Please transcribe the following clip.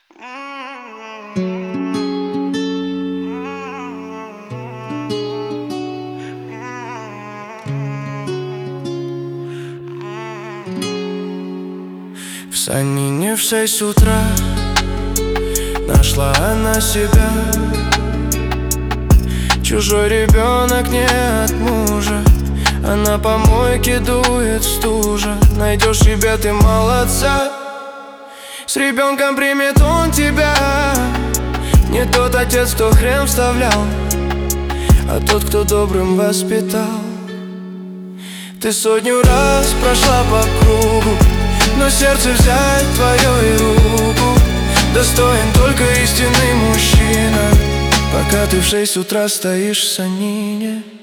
В Санине в 6 утра нашла она себя. Чужой ребенок не от мужа, а на помойке дует стужа. Найдешь себе ты молодца, с ребенком примет он тебя. Не тот отец, кто хрен вставлял, а тот, кто добрым воспитал. Ты 100 раз прошла по кругу, но сердце взять твое и руку. Достоин только истинный мужчина, пока ты в 6 утра стоишь в Санине.